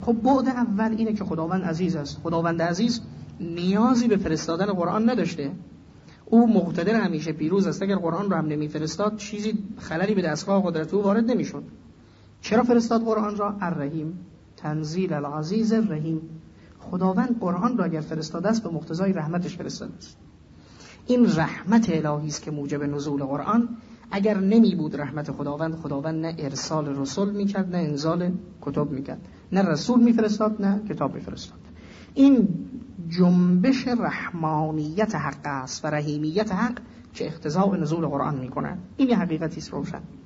خب بعد اول اینه که خداوند عزیز است. خداوند عزیز نیازی به فرستادن قرآن نداشته، او مقتدر همیشه پیروز است. اگر قرآن رو هم نمیفرستاد چیزی خللی به دستگاه قدرت او وارد نمیشد. چرا فرستاد قرآن را؟ الرحیم، تنزیل العزیز الرحیم. خداوند قرآن را اگر فرستاده است به مقتضای رحمتش فرستاده است. این رحمت الهی است که موجب نزول قرآن. اگر نمی بود رحمت خداوند نه ارسال رسول میکرد، نه انزال کتب میکرد، نه رسول میفرستاد، نه کتاب میفرستاد. این جنبش رحمانیت حق است و رحیمیت حق که اقتضاء نزول قرآن میکنه. این یه حقیقتی است روشن.